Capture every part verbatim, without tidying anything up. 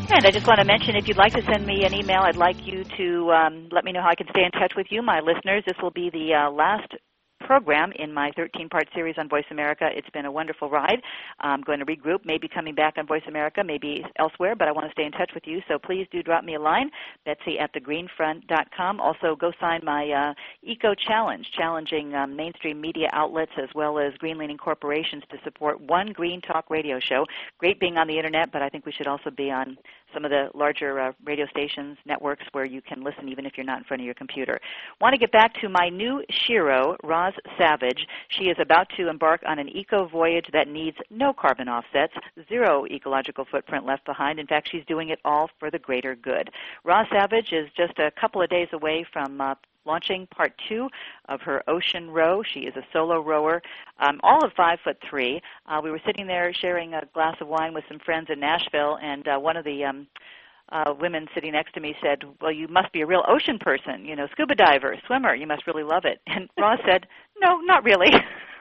And I just want to mention, if you'd like to send me an email, I'd like you to um, let me know how I can stay in touch with you, my listeners. This will be the uh, last program in my thirteen-part series on Voice America. It's been a wonderful ride. I'm going to regroup, maybe coming back on Voice America, maybe elsewhere, but I want to stay in touch with you, so please do drop me a line, Betsy at the green front dot com. Also, go sign my uh, Eco Challenge, challenging um, mainstream media outlets as well as green-leaning corporations to support one green talk radio show. Great being on the Internet, but I think we should also be on some of the larger uh, radio stations, networks where you can listen even if you're not in front of your computer. Want to get back to my new shero, Roz Savage. She is about to embark on an eco voyage that needs no carbon offsets, zero ecological footprint left behind. In fact, she's doing it all for the greater good. Roz Savage is just a couple of days away from uh, launching part two of her ocean row. She is a solo rower, um, all of five foot three. Uh, we were sitting there sharing a glass of wine with some friends in Nashville, and uh, one of the um, uh, women sitting next to me said, well, you must be a real ocean person, you know, scuba diver, swimmer, you must really love it. And Roz said, no, not really.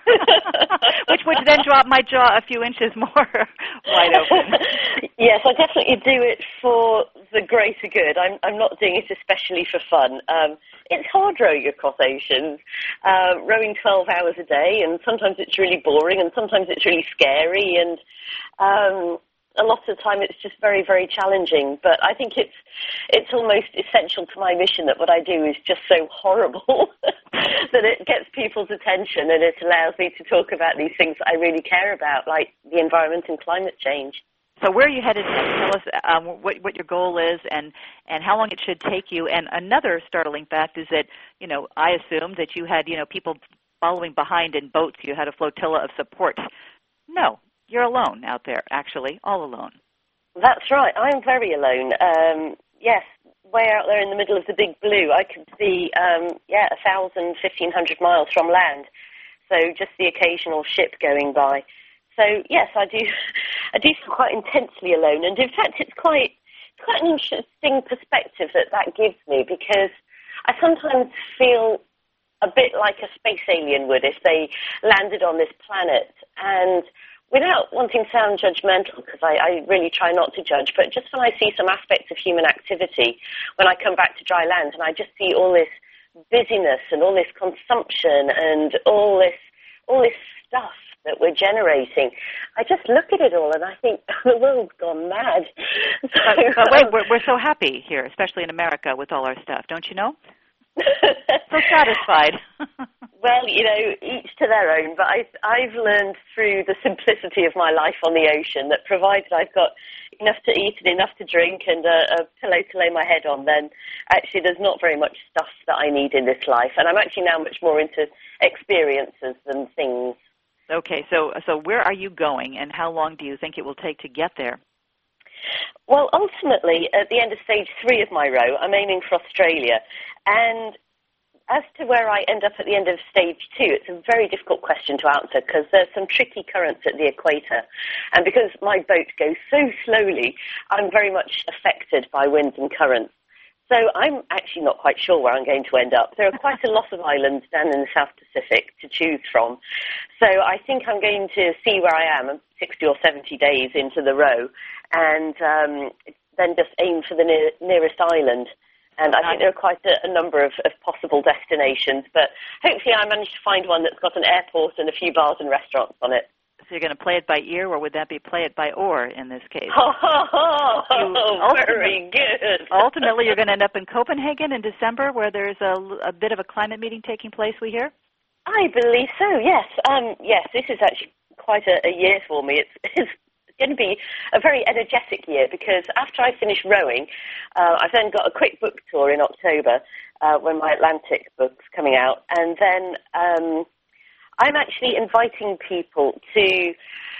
which which then dropped my jaw a few inches more wide open. Yes, I definitely do it for the greater good. I'm I'm not doing it especially for fun. Um, it's hard rowing across oceans, uh, rowing twelve hours a day, and sometimes it's really boring, and sometimes it's really scary, and um, a lot of the time it's just very, very challenging. But I think it's it's almost essential to my mission that what I do is just so horrible that it gets people's attention, and it allows me to talk about these things that I really care about, like the environment and climate change. So where are you headed? Tell us um, what, what your goal is and, and how long it should take you. And another startling fact is that, you know, I assumed that you had, you know, people following behind in boats. You had a flotilla of support. No, you're alone out there, actually, all alone. That's right. I'm very alone. Um, yes, way out there in the middle of the big blue. I could see, um, yeah, one thousand, fifteen hundred miles from land. So just the occasional ship going by. So, yes, I do I do feel quite intensely alone. And, in fact, it's quite, quite an interesting perspective that that gives me, because I sometimes feel a bit like a space alien would if they landed on this planet. And without wanting to sound judgmental, because I, I really try not to judge, but just when I see some aspects of human activity, when I come back to dry land and I just see all this busyness and all this consumption and all this all this stuff that we're generating, I just look at it all and I think, the world's gone mad. So, but, but wait, we're, we're so happy here, especially in America with all our stuff, don't you know? So satisfied. Well, you know, each to their own, but I've, I've learned through the simplicity of my life on the ocean that provided I've got enough to eat and enough to drink and a, a pillow to lay my head on, then actually there's not very much stuff that I need in this life. And I'm actually now much more into experiences than things. Okay, so so where are you going, and how long do you think it will take to get there? Well, ultimately, at the end of stage three of my row, I'm aiming for Australia. And as to where I end up at the end of stage two, it's a very difficult question to answer because there's some tricky currents at the equator. And because my boat goes so slowly, I'm very much affected by winds and currents. So I'm actually not quite sure where I'm going to end up. There are quite a lot of islands down in the South Pacific to choose from. So I think I'm going to see where I am sixty or seventy days into the row and um, then just aim for the near, nearest island. And I think there are quite a, a number of, of possible destinations. But hopefully I manage to find one that's got an airport and a few bars and restaurants on it. So you're going to play it by ear, or would that be play it by oar in this case? Oh, oh very good. Ultimately, you're going to end up in Copenhagen in December, where there's a, a bit of a climate meeting taking place, we hear? I believe so, yes. Um, yes, this is actually quite a, a year for me. It's, it's going to be a very energetic year because after I finish rowing, uh, I've then got a quick book tour in October uh, when my Atlantic book's coming out, and then Um, I'm actually inviting people to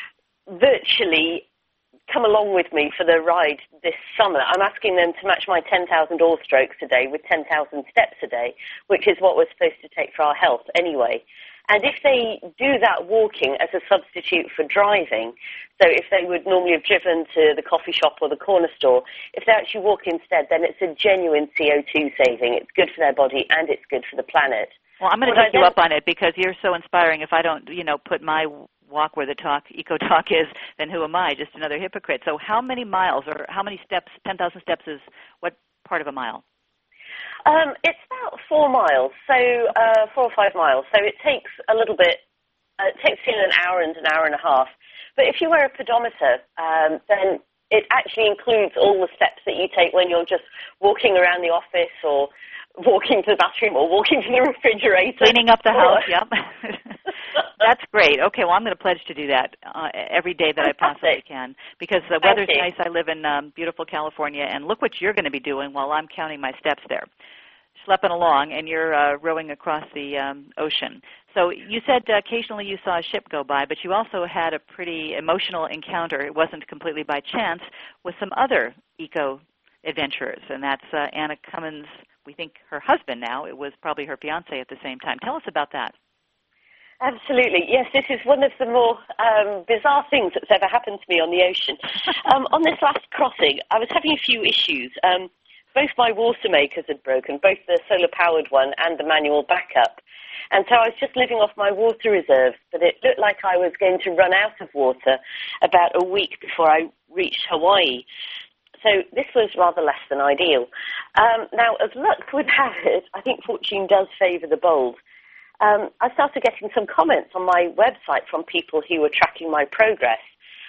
virtually come along with me for the ride this summer. I'm asking them to match my ten thousand oar strokes a day with ten thousand steps a day, which is what we're supposed to take for our health anyway. And if they do that walking as a substitute for driving, so if they would normally have driven to the coffee shop or the corner store, if they actually walk instead, then it's a genuine C O two saving. It's good for their body and it's good for the planet. Well, I'm going to take you up on it because you're so inspiring. If I don't, you know, put my walk where the talk, eco talk is, then who am I? Just another hypocrite. So how many miles or how many steps, ten thousand steps is what part of a mile? Um, it's about four miles, so uh, four or five miles. So it takes a little bit, uh, it takes you an hour and an hour and a half. But if you wear a pedometer, um, then it actually includes all the steps that you take when you're just walking around the office or walking to the bathroom or walking to the refrigerator. Cleaning up the house, yep. That's great. Okay, well, I'm going to pledge to do that uh, every day that Fantastic. I possibly can because the weather's nice. I live in um, beautiful California, and look what you're going to be doing while I'm counting my steps there. Schlepping along, and you're uh, rowing across the um, ocean. So you said uh, occasionally you saw a ship go by, but you also had a pretty emotional encounter. It wasn't completely by chance with some other eco-adventurers, and that's uh, Anna Cummins, we think her husband now. It was probably her fiancé at the same time. Tell us about that. Absolutely. Yes, this is one of the more um, bizarre things that's ever happened to me on the ocean. um, on this last crossing, I was having a few issues. Um, both my water makers had broken, both the solar-powered one and the manual backup. And so I was just living off my water reserves, but it looked like I was going to run out of water about a week before I reached Hawaii. So this was rather less than ideal. Um, now, as luck would have it, I think fortune does favour the bold. Um, I started getting some comments on my website from people who were tracking my progress,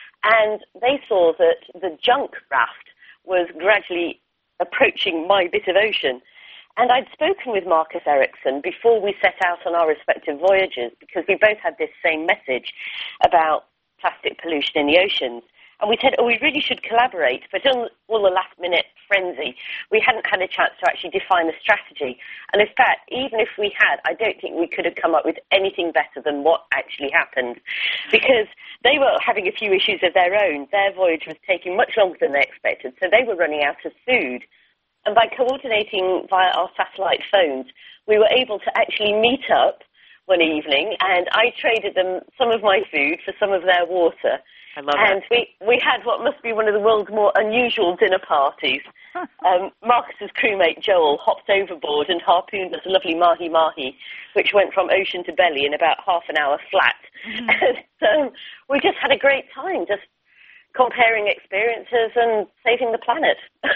and they saw that the junk raft was gradually approaching my bit of ocean. And I'd spoken with Marcus Ericsson before we set out on our respective voyages because we both had this same message about plastic pollution in the oceans. And we said, oh, we really should collaborate. But in all the last-minute frenzy, we hadn't had a chance to actually define a strategy. And in fact, even if we had, I don't think we could have come up with anything better than what actually happened. Because they were having a few issues of their own. Their voyage was taking much longer than they expected, so they were running out of food. And by coordinating via our satellite phones, we were able to actually meet up one evening, and I traded them some of my food for some of their water. I love and that. we, we had what must be one of the world's more unusual dinner parties. um, Marcus's crewmate Joel hopped overboard and harpooned us a lovely mahi-mahi, which went from ocean to belly in about half an hour flat. Mm-hmm. And um, we just had a great time, just comparing experiences and saving the planet.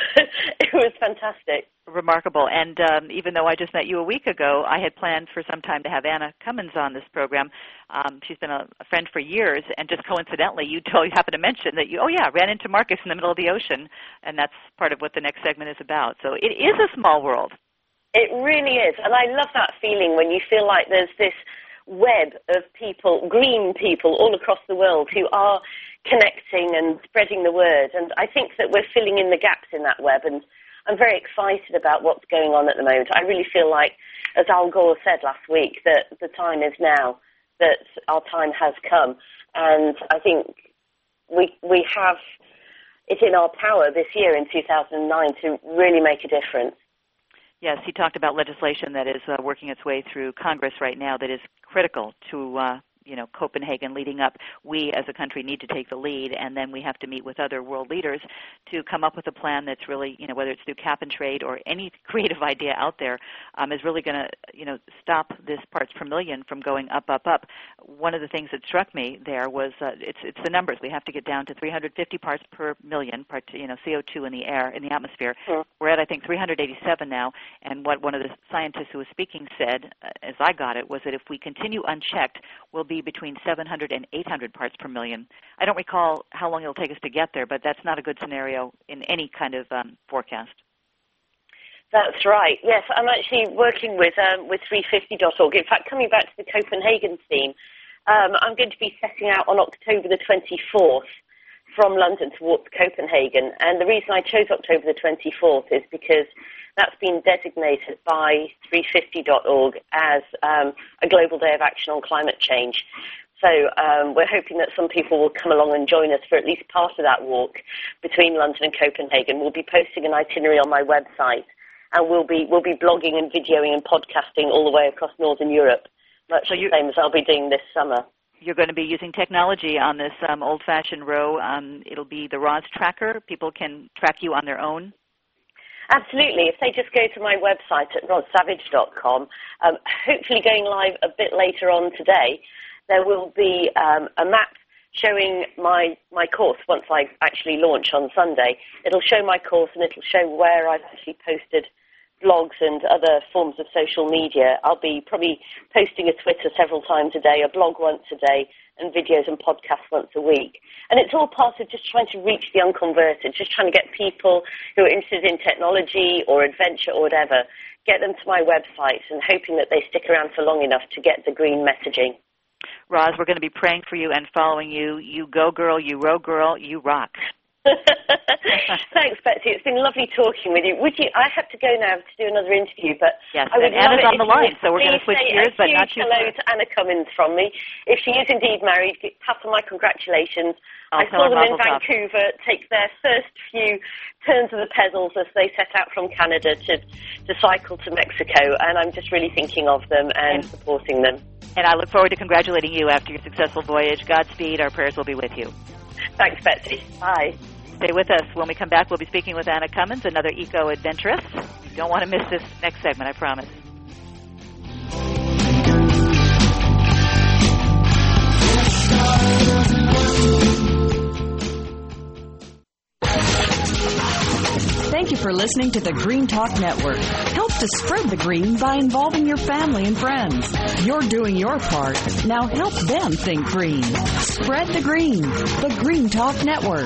It was fantastic. Remarkable. And um, even though I just met you a week ago, I had planned for some time to have Anna Cummins on this program. Um, she's been a, a friend for years, and just coincidentally, you told, happened to mention that you, oh yeah, ran into Marcus in the middle of the ocean, and that's part of what the next segment is about. So it is a small world. It really is, and I love that feeling when you feel like there's this web of people, green people all across the world who are connecting and spreading the word. And I think that we're filling in the gaps in that web, and I'm very excited about what's going on at the moment. I really feel like, as Al Gore said last week, that the time is now, that our time has come. And I think we we have it in our power this year in two thousand nine to really make a difference. Yes, he talked about legislation that is uh, working its way through Congress right now that is critical to uh, you know, Copenhagen leading up. We as a country need to take the lead, and then we have to meet with other world leaders to come up with a plan that's really, you know, whether it's through cap and trade or any creative idea out there, um, is really going to, you know, stop this parts per million from going up, up, up. One of the things that struck me there was uh, it's it's the numbers. We have to get down to three hundred fifty parts per million, part, you know, C O two in the air, in the atmosphere. Sure. We're at, I think, three hundred eighty-seven now, and what one of the scientists who was speaking said, uh, as I got it, was that if we continue unchecked, we'll be between seven hundred and eight hundred parts per million. I don't recall how long it'll take us to get there, but that's not a good scenario in any kind of um, forecast. That's right. Yes, I'm actually working with um, with three fifty dot org. In fact, coming back to the Copenhagen theme, um, I'm going to be setting out on October the twenty-fourth from London towards Copenhagen. And the reason I chose October the twenty-fourth is because that's been designated by three fifty dot org as um, a global day of action on climate change. So um, we're hoping that some people will come along and join us for at least part of that walk between London and Copenhagen. We'll be posting an itinerary on my website, and we'll be we'll be blogging and videoing and podcasting all the way across Northern Europe, much so the same as I'll be doing this summer. You're going to be using technology on this um, old-fashioned row. Um, it'll be the R O S tracker. People can track you on their own. Absolutely. If they just go to my website at ros savage dot com, um, hopefully going live a bit later on today, there will be um, a map showing my, my course once I actually launch on Sunday. It'll show my course and it'll show where I've actually posted blogs and other forms of social media. I'll be probably posting a Twitter several times a day, a blog once a day, and videos and podcasts once a week. And it's all part of just trying to reach the unconverted, just trying to get people who are interested in technology or adventure or whatever, get them to my website and hoping that they stick around for long enough to get the green messaging. Roz, we're going to be praying for you and following you. You go, girl. You row, girl. You rock. Thanks, Betsy. It's been lovely talking with you. Would you? I have to go now to do another interview, but yes, I would and Anna's on the line, so we're going to switch gears, but not too hello far. to Anna Cummins from me. If she is indeed married, pass on my congratulations. I'll I saw them in Top. Vancouver take their first few turns of the pedals as they set out from Canada to to cycle to Mexico, and I'm just really thinking of them and, and supporting them. And I look forward to congratulating you after your successful voyage. Godspeed. Our prayers will be with you. Thanks, Betsy. Bye. Stay with us. When we come back, we'll be speaking with Anna Cummins, another eco-adventuress. You don't want to miss this next segment, I promise. Thank you for listening to the Green Talk Network. Help to spread the green by involving your family and friends. You're doing your part. Now help them think green. Spread the green. The Green Talk Network.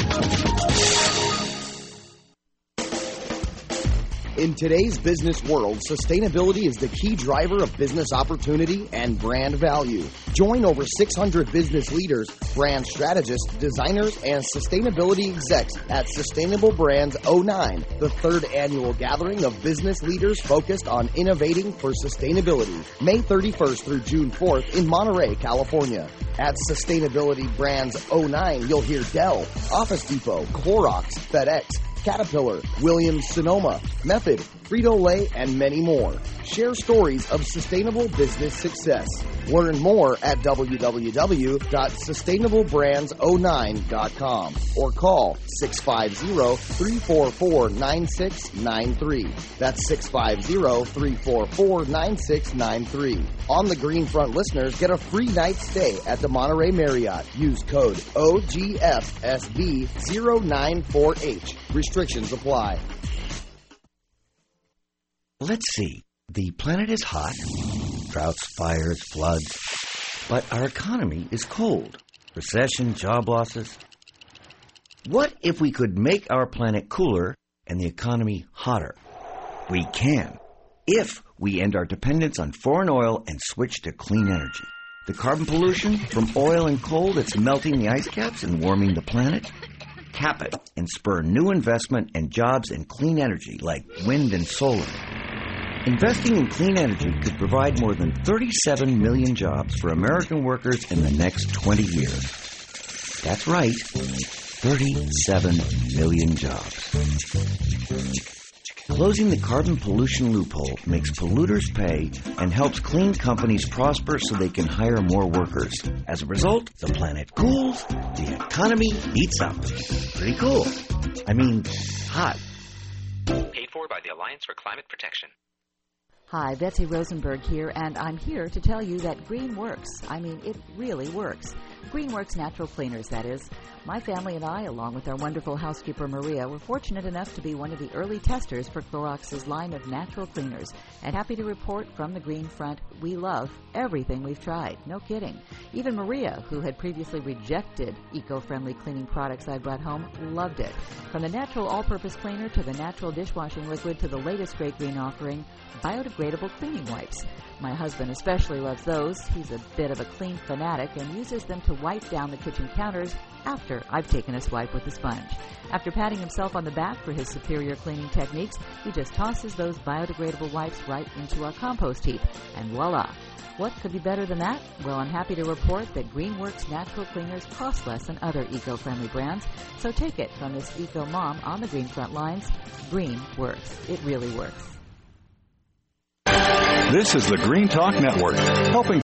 In today's business world, sustainability is the key driver of business opportunity and brand value. Join over six hundred business leaders, brand strategists, designers, and sustainability execs at Sustainable Brands oh nine, the third annual gathering of business leaders focused on innovating for sustainability. May thirty-first through June fourth in Monterey, California. At Sustainability Brands oh nine, you'll hear Dell, Office Depot, Clorox, FedEx, Caterpillar, Williams-Sonoma, Method, Frito-Lay, and many more. Share stories of sustainable business success. Learn more at w w w dot sustainable brands oh nine dot com or call six five zero, three four four, nine six nine three. That's six five zero, three four four, nine six nine three. On the Green Front listeners get a free night stay at the Monterey Marriott. Use code O G F S B zero nine four H. Restrictions apply. Let's see. The planet is hot. Droughts, fires, floods. But our economy is cold. Recession, job losses. What if we could make our planet cooler and the economy hotter? We can, if we end our dependence on foreign oil and switch to clean energy. The carbon pollution from oil and coal that's melting the ice caps and warming the planet? Cap it and spur new investment and jobs in clean energy like wind and solar. Investing in clean energy could provide more than thirty-seven million jobs for American workers in the next twenty years. That's right, thirty-seven million jobs. Closing the carbon pollution loophole makes polluters pay and helps clean companies prosper so they can hire more workers. As a result, the planet cools, the economy heats up. Pretty cool. I mean, hot. Paid for by the Alliance for Climate Protection. Hi, Betsy Rosenberg here, and I'm here to tell you that Green works. I mean, it really works. Green Works Natural Cleaners, that is. My family and I, along with our wonderful housekeeper Maria, were fortunate enough to be one of the early testers for Clorox's line of natural cleaners, and happy to report from the Green Front, we love everything we've tried. No kidding. Even Maria, who had previously rejected eco-friendly cleaning products I brought home, loved it. From the natural all-purpose cleaner to the natural dishwashing liquid to the latest Great Green offering, biodegradable cleaning wipes. My husband especially loves those. He's a bit of a clean fanatic and uses them to wipe down the kitchen counters after I've taken a swipe with the sponge. After patting himself on the back for his superior cleaning techniques, he just tosses those biodegradable wipes right into our compost heap, and voila! What could be better than that? Well, I'm happy to report that GreenWorks natural cleaners cost less than other eco-friendly brands, so take it from this eco-mom on the Green Front lines. Green works. It really works. This is the Green Talk Network, helping